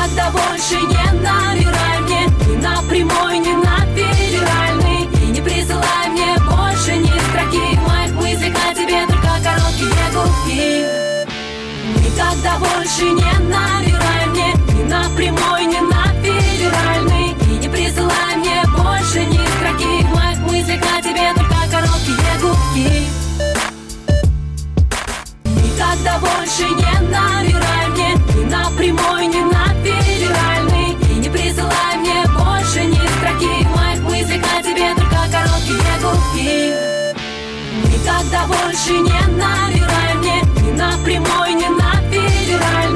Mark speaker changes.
Speaker 1: Никогда больше не набирай мне ни на прямой, ни на федеральный. И не присылай мне больше ни строки. В моих мыслях о тебе только короткие гудки. Никогда больше не набирай мне ни на прямой, ни на федеральный. И не присылай мне больше ни строки. В моих мыслях о тебе только короткие гудки. Никогда больше не набирай мне ни на прямой, ни на федеральный. И не присылай мне больше ни строки. В моих мыслях о тебе только короткие гудки. Никогда больше не набирай мне ни на прямой, ни на федеральный.